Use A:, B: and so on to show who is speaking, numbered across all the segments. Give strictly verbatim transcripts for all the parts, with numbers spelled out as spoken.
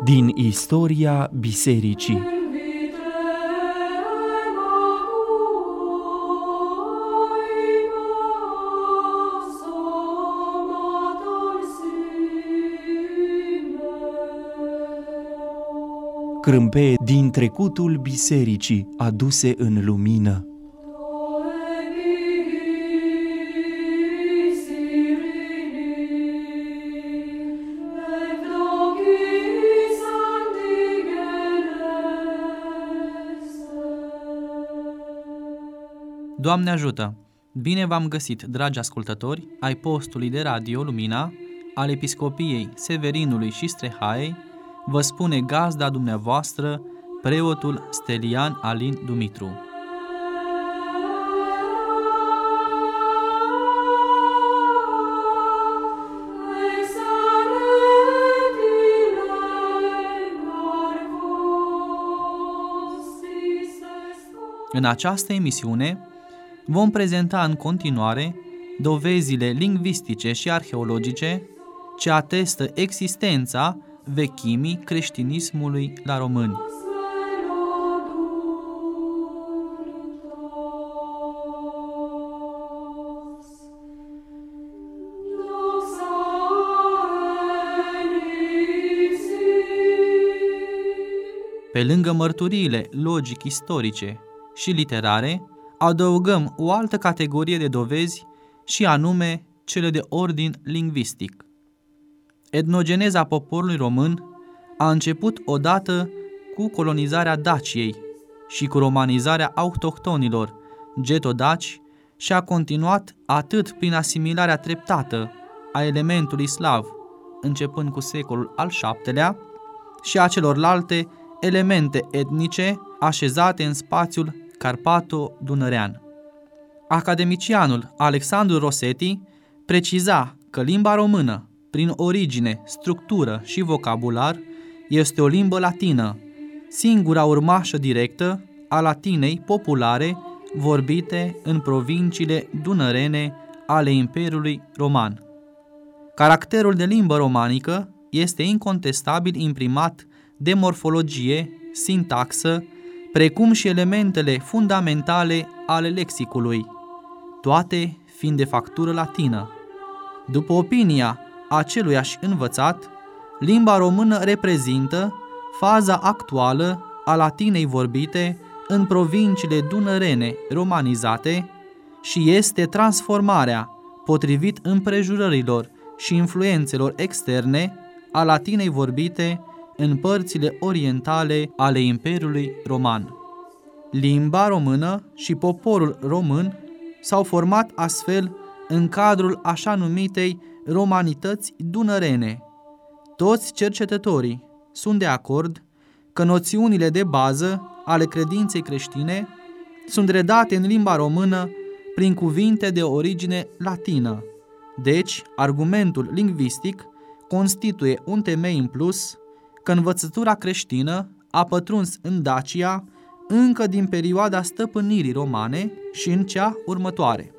A: din istoria bisericii. Crâmpeie din trecutul bisericii aduse în lumină.
B: Doamne ajută! Bine v-am găsit, dragi ascultători, ai postului de radio Lumina, al Episcopiei Severinului și Strehaei, vă spune gazda dumneavoastră, preotul Stelian Alin Dumitru. În această emisiune vom prezenta în continuare dovezile lingvistice și arheologice ce atestă existența vechimii creștinismului la români. Pe lângă mărturiile logic-istorice și literare, adăugăm o altă categorie de dovezi și anume cele de ordin lingvistic. Etnogeneza poporului român a început odată cu colonizarea Daciei și cu romanizarea autohtonilor getodaci și a continuat atât prin asimilarea treptată a elementului slav, începând cu secolul al șaptelea, și a celorlalte elemente etnice așezate în spațiul carpato-dunărean. Academicianul Alexandru Rossetti preciza că limba română, prin origine, structură și vocabular, este o limbă latină, singura urmașă directă a latinei populare vorbite în provinciile dunărene ale Imperiului Roman. Caracterul de limbă romanică este incontestabil imprimat de morfologie, sintaxă, precum și elementele fundamentale ale lexicului, toate fiind de factură latină. După opinia aceluiași învățat, limba română reprezintă faza actuală a latinei vorbite în provinciile dunărene romanizate și este transformarea, potrivit împrejurărilor și influențelor externe, a latinei vorbite în părțile orientale ale Imperiului Roman. Limba română și poporul român s-au format astfel în cadrul așa numitei romanități dunărene. Toți cercetătorii sunt de acord că noțiunile de bază ale credinței creștine sunt redate în limba română prin cuvinte de origine latină. Deci, argumentul lingvistic constituie un temei în plus că învățătura creștină a pătruns în Dacia încă din perioada stăpânirii romane și în cea următoare.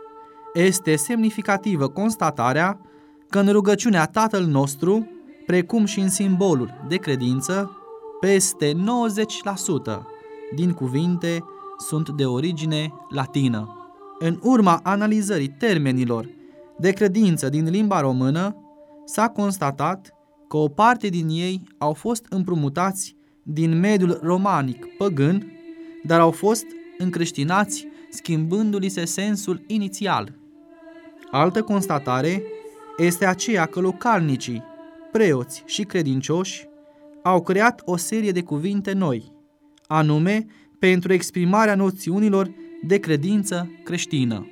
B: Este semnificativă constatarea că în rugăciunea Tatăl nostru, precum și în simbolul de credință, peste nouăzeci la sută din cuvinte sunt de origine latină. În urma analizării termenilor de credință din limba română, s-a constatat că o parte din ei au fost împrumutați din mediul romanic păgân, dar au fost încreștinați schimbându-li se sensul inițial. Altă constatare este aceea că localnicii, preoți și credincioși au creat o serie de cuvinte noi, anume pentru exprimarea noțiunilor de credință creștină.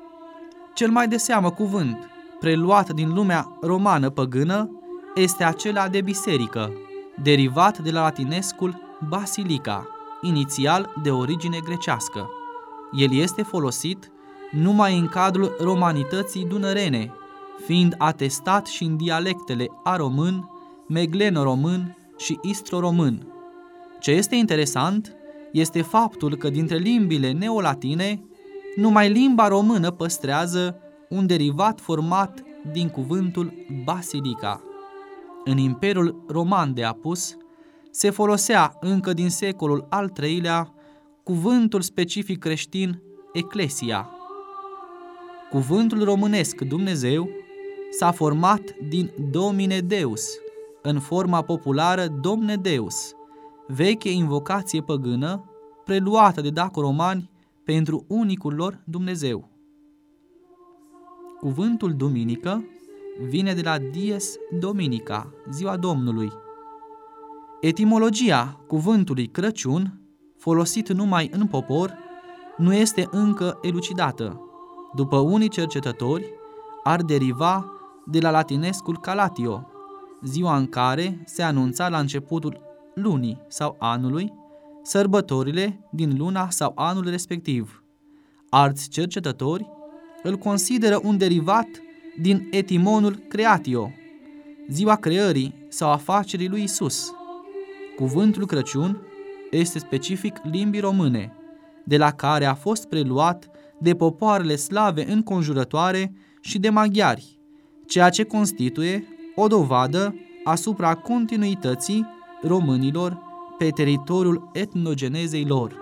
B: Cel mai de seamă cuvânt preluat din lumea romană păgână este acela de biserică, derivat de la latinescul basilica, inițial de origine grecească. El este folosit numai în cadrul romanității dunărene, fiind atestat și în dialectele aromân, megleno-român și istro-român. Ce este interesant este faptul că dintre limbile neolatine, numai limba română păstrează un derivat format din cuvântul basilica. În Imperiul Roman de Apus se folosea încă din secolul al treilea cuvântul specific creștin Ecclesia. Cuvântul românesc Dumnezeu s-a format din Domine Deus, în forma populară Domne Deus, veche invocație păgână preluată de daco-romani pentru unicul lor Dumnezeu. Cuvântul duminică vine de la Dies Dominica, ziua Domnului. Etimologia cuvântului Crăciun, folosit numai în popor, nu este încă elucidată. După unii cercetători, ar deriva de la latinescul Calatio, ziua în care se anunța la începutul lunii sau anului sărbătorile din luna sau anul respectiv. Alți cercetători îl consideră un derivat din etimonul Creatio, ziua creării sau afacerii lui Isus. Cuvântul Crăciun este specific limbii române, de la care a fost preluat de popoarele slave înconjurătoare și de maghiari, ceea ce constituie o dovadă asupra continuității românilor pe teritoriul etnogenezei lor.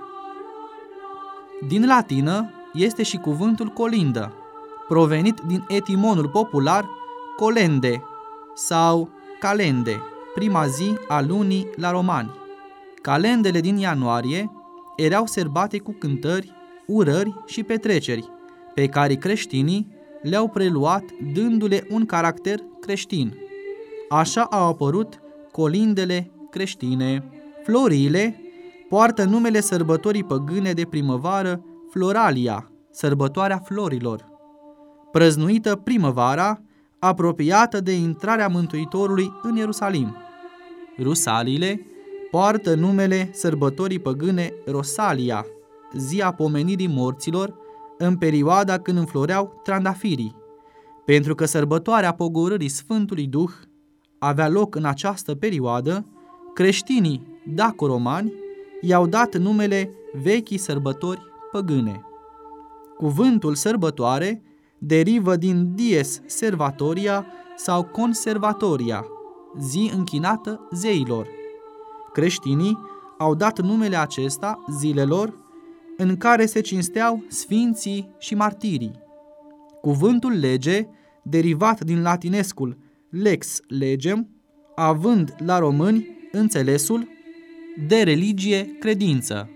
B: Din latină este și cuvântul colindă, provenit din etimonul popular colende sau calende, prima zi a lunii la romani. Calendele din ianuarie erau serbate cu cântări, urări și petreceri, pe care creștinii le-au preluat dându-le un caracter creștin. Așa au apărut colindele creștine. Floriile poartă numele sărbătorii păgâne de primăvară, Floralia, sărbătoarea florilor, prăznuită primăvara, apropiată de intrarea Mântuitorului în Ierusalim. Rusaliile poartă numele sărbătorii păgâne Rosalia, ziua pomenirii morților, în perioada când înfloreau trandafirii. Pentru că sărbătoarea pogorârii Sfântului Duh avea loc în această perioadă, creștinii daco-romani i-au dat numele vechii sărbători păgâne. Cuvântul sărbătoare derivă din dies servatoria sau conservatoria, zi închinată zeilor. Creștinii au dat numele acesta zilelor în care se cinsteau sfinții și martirii. Cuvântul lege, derivat din latinescul lex legem, având la români înțelesul de religie, credință.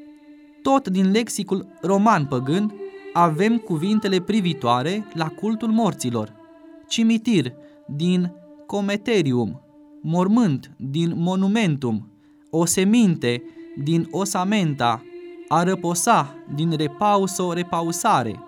B: Tot din lexicul roman păgân avem cuvintele privitoare la cultul morților: cimitir din cometerium, mormânt din monumentum, oseminte din osamenta, a răposa din repauso, repausare.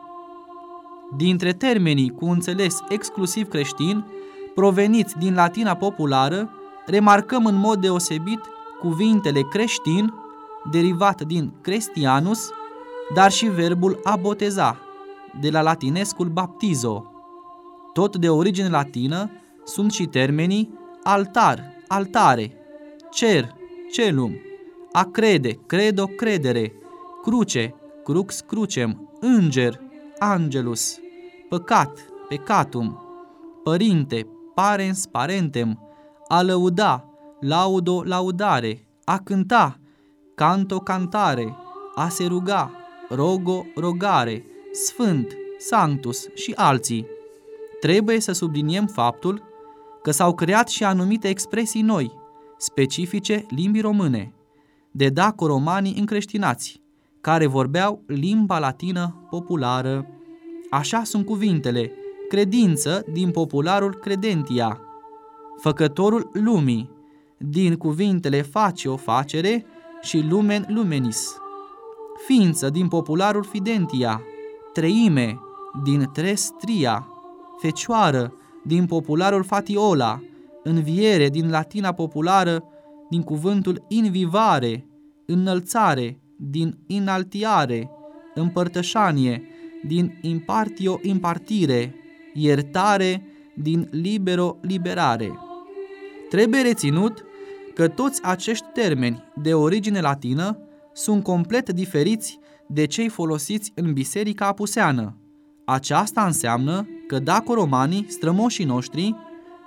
B: Dintre termenii cu înțeles exclusiv creștin, proveniți din latina populară, remarcăm în mod deosebit cuvintele creștin, derivat din Christianus, dar și verbul a boteza, de la latinescul baptizo. Tot de origine latină sunt și termenii altar, altare, cer, celum, a crede, credo, credere, cruce, crux, crucem, înger, angelus, păcat, peccatum, părinte, parens, parentem, a lăuda, laudo, laudare, a cânta, canto, cantare, a se ruga, rogo, rogare, sfânt, sanctus și alții. Trebuie să subliniem faptul că s-au creat și anumite expresii noi, specifice limbii române, de daco-romanii încreștinați, care vorbeau limba latină populară. Așa sunt cuvintele credință din popularul credentia, făcătorul lumii, din cuvintele facio, facere și lumen, lumenis, ființă din popularul fidentia, treime din tres, tria, fecioară din popularul fatiola, înviere din latina populară, din cuvântul invivare, înălțare din inaltiare, împărtășanie din impartio, impartire, iertare din libero, liberare. Trebuie reținut că toți acești termeni de origine latină sunt complet diferiți de cei folosiți în biserica apuseană. Aceasta înseamnă că daco-romanii, strămoșii noștri,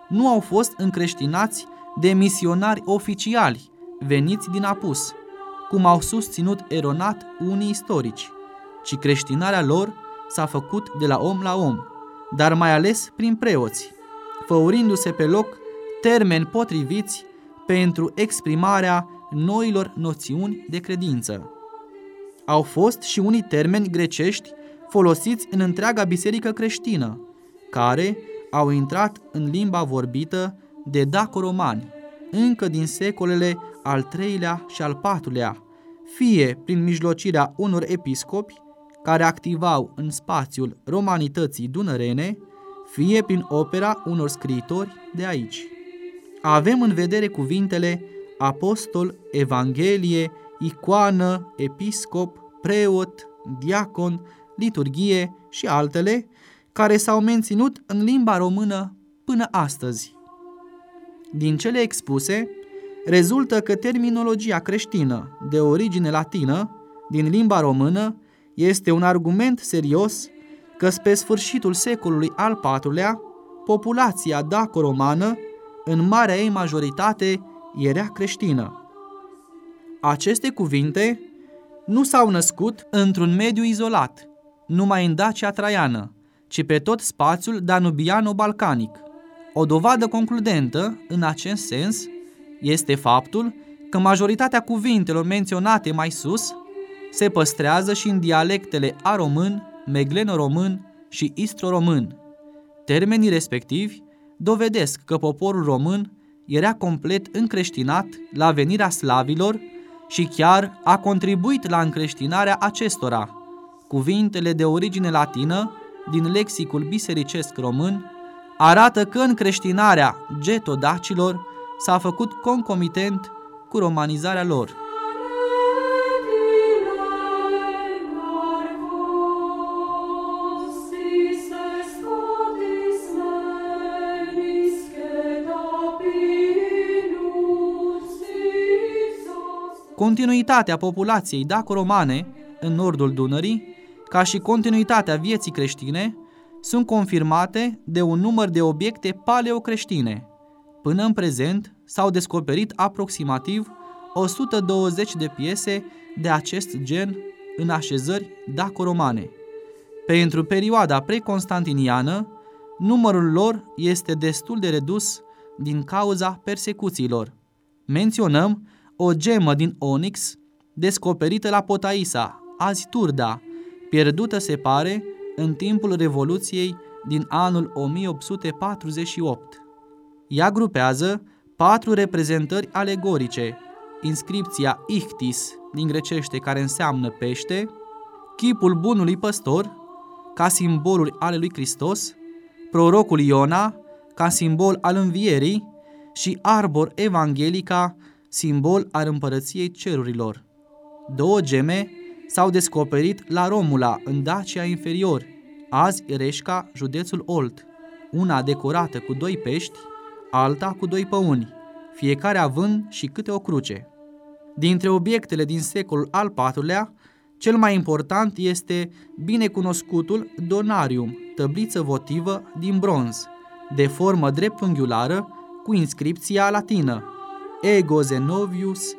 B: nu au fost încreștinați de misionari oficiali veniți din apus, cum au susținut eronat unii istorici, ci creștinarea lor s-a făcut de la om la om, dar mai ales prin preoți, făurindu-se pe loc termeni potriviți pentru exprimarea noilor noțiuni de credință. Au fost și unii termeni grecești folosiți în întreaga biserică creștină, care au intrat în limba vorbită de daco-romani, încă din secolele al treilea și al patrulea, fie prin mijlocirea unor episcopi care activau în spațiul romanității dunărene, fie prin opera unor scriitori de aici. Avem în vedere cuvintele apostol, evanghelie, icoană, episcop, preot, diacon, liturghie și altele, care s-au menținut în limba română până astăzi. Din cele expuse, rezultă că terminologia creștină de origine latină din limba română este un argument serios că spre sfârșitul secolului al patrulea, populația daco-romană, în marea ei majoritate, era creștină. Aceste cuvinte nu s-au născut într-un mediu izolat, numai în Dacia Traiană, ci pe tot spațiul danubiano-balcanic. O dovadă concludentă în acest sens este faptul că majoritatea cuvintelor menționate mai sus se păstrează și în dialectele aromân, megleno-român și istro-român. Termenii respectivi dovedesc că poporul român era complet încreștinat la venirea slavilor și chiar a contribuit la încreștinarea acestora. Cuvintele de origine latină din lexicul bisericesc român arată că încreștinarea getodacilor s-a făcut concomitent cu romanizarea lor. Continuitatea populației daco-romane în nordul Dunării, ca și continuitatea vieții creștine, sunt confirmate de un număr de obiecte paleocreștine. Până în prezent s-au descoperit aproximativ o sută douăzeci de piese de acest gen în așezări daco-romane. Pentru perioada preconstantiniană, numărul lor este destul de redus din cauza persecuțiilor. Menționăm o gemă din onix descoperită la Potaisa, azi Turda, pierdută, se pare, în timpul Revoluției din anul o mie opt sute patruzeci și opt. Ea grupează patru reprezentări alegorice: inscripția Ichtis, din grecește, care înseamnă pește, chipul bunului păstor, ca simbolul ale lui Hristos, prorocul Iona, ca simbol al învierii, și arbor evanghelica, simbol al împărăției cerurilor. Două geme s-au descoperit la Romula, în Dacia inferior, azi Reșca, județul Olt, una decorată cu doi pești, alta cu doi păuni, fiecare având și câte o cruce. Dintre obiectele din secolul al patrulea, cel mai important este binecunoscutul donarium, tăbliță votivă din bronz, de formă dreptunghiulară, cu inscripția latină Ego Zenovius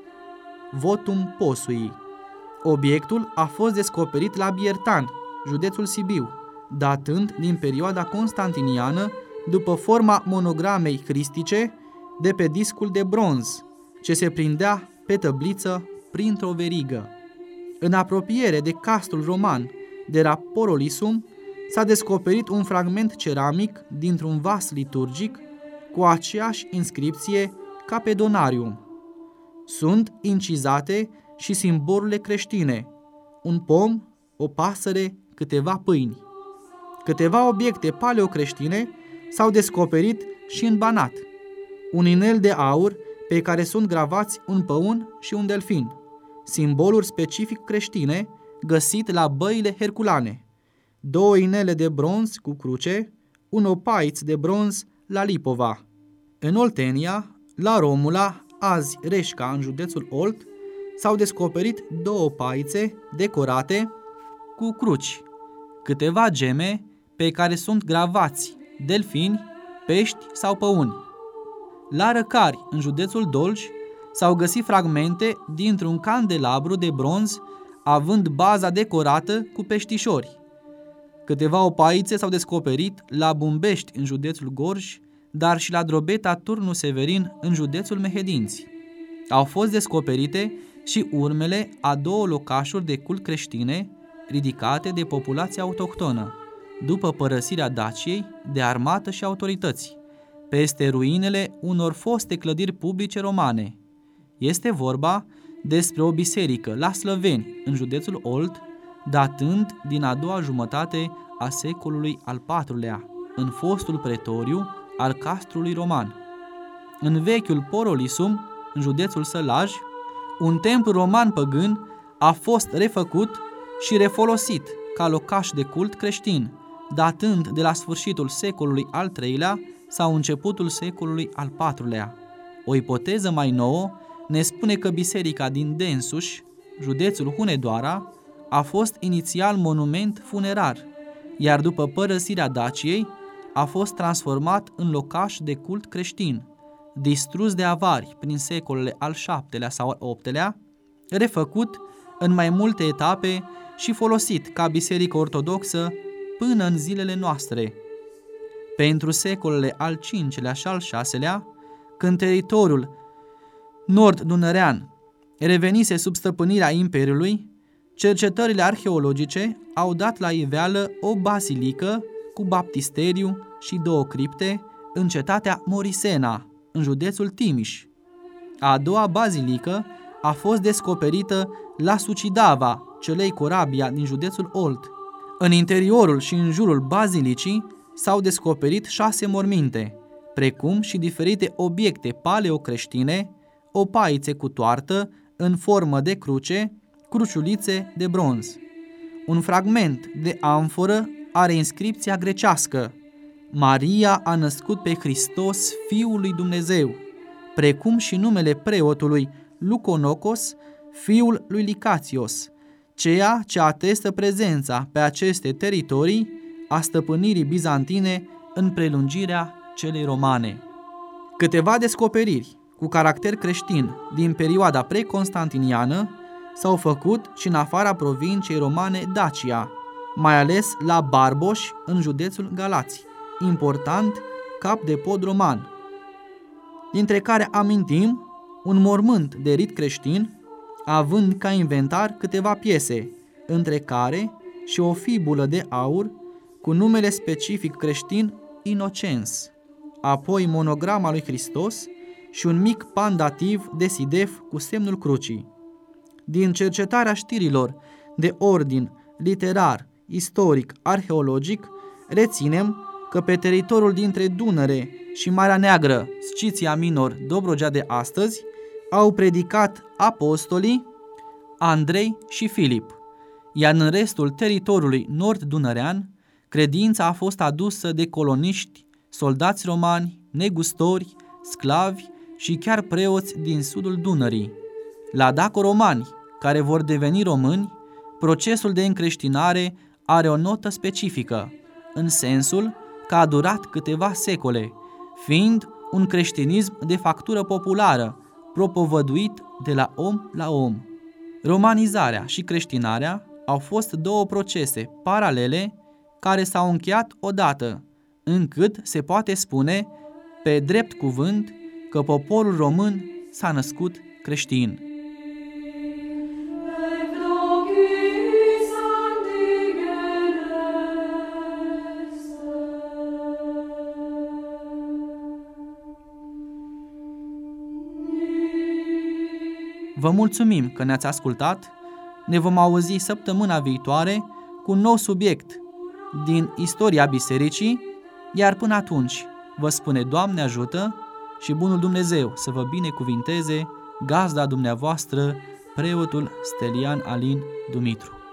B: votum posui. Obiectul a fost descoperit la Biertan, județul Sibiu, datând din perioada constantiniană, după forma monogramei cristice de pe discul de bronz, ce se prindea pe tăbliță printr-o verigă. În apropiere de castrul roman de Raporolisum s-a descoperit un fragment ceramic dintr-un vas liturgic cu aceeași inscripție ca pe donarium. Sunt incizate și simbolurile creștine: un pom, o pasăre, câteva pâini. Câteva obiecte paleocreștine s-au descoperit și în Banat: un inel de aur pe care sunt gravați un păun și un delfin, simboluri specific creștine găsit la băile herculane; două inele de bronz cu cruce, un opaiț de bronz la Lipova. În Oltenia, la Romula, azi Reșca, în județul Olt, s-au descoperit două paițe decorate cu cruci, câteva geme pe care sunt gravați delfini pești sau păuni. La Răcari, în județul Dolj, s-au găsit fragmente dintr-un candelabru de bronz având baza decorată cu peștișori. Câteva opaițe s-au descoperit la Bumbești, în județul Gorj, dar și la Drobeta Turnu Severin, în județul Mehedinți. Au fost descoperite și urmele a două locașuri de cult creștine ridicate de populația autohtonă, după părăsirea Daciei de armată și autorități, peste ruinele unor foste clădiri publice romane. Este vorba despre o biserică la Slăveni, în județul Olt, datând din a doua jumătate a secolului al patrulea, în fostul pretoriu al castrului roman. În vechiul Porolisum, în județul Sălaj, un templu roman păgân a fost refăcut și refolosit ca locaș de cult creștin, datând de la sfârșitul secolului al treilea sau începutul secolului al patrulea. O ipoteză mai nouă ne spune că biserica din Densuș, județul Hunedoara, a fost inițial monument funerar, iar după părăsirea Daciei a fost transformat în locaș de cult creștin, distrus de avari prin secolele al șaptelea sau al optelea, refăcut în mai multe etape și folosit ca biserică ortodoxă până în zilele noastre. Pentru secolele al cincelea și al șaselea, când teritoriul nord-dunărean revenise sub stăpânirea Imperiului, cercetările arheologice au dat la iveală o bazilică cu baptisteriu și două cripte în cetatea Morisena, în județul Timiș. A doua bazilică a fost descoperită la Sucidava, Celei Corabia, din județul Olt. În interiorul și în jurul bazilicii s-au descoperit șase morminte, precum și diferite obiecte paleocreștine, opaițe cu toartă în formă de cruce, cruciulițe de bronz. Un fragment de amforă are inscripția grecească: Maria a născut pe Hristos, Fiul lui Dumnezeu, precum și numele preotului Luconocos, fiul lui Licațios, ceea ce atestă prezența pe aceste teritorii a stăpânirii bizantine în prelungirea celei romane. Câteva descoperiri cu caracter creștin din perioada preconstantiniană s-au făcut și în afara provinciei romane Dacia, mai ales la Barboș, în județul Galați, important cap de pod roman, dintre care amintim un mormânt de rit creștin, având ca inventar câteva piese, între care și o fibulă de aur cu numele specific creștin Inocens, apoi monograma lui Hristos și un mic pandativ de sidef cu semnul crucii. Din cercetarea știrilor de ordin literar, istoric, arheologic, reținem că pe teritoriul dintre Dunăre și Marea Neagră, Sciția Minor, Dobrogea de astăzi, au predicat apostolii Andrei și Filip, iar în restul teritoriului nord-dunărean, credința a fost adusă de coloniști, soldați romani, negustori, sclavi și chiar preoți din sudul Dunării. La daco-romani, care vor deveni români, procesul de încreștinare are o notă specifică, în sensul că a durat câteva secole, fiind un creștinism de factură populară, propovăduit de la om la om. Romanizarea și creștinarea au fost două procese paralele care s-au încheiat odată, încât se poate spune, pe drept cuvânt, că poporul român s-a născut creștin. Vă mulțumim că ne-ați ascultat, ne vom auzi săptămâna viitoare cu un nou subiect din istoria bisericii, iar până atunci vă spune Doamne ajută și bunul Dumnezeu să vă binecuvinteze, gazda dumneavoastră, preotul Stelian Alin Dumitru.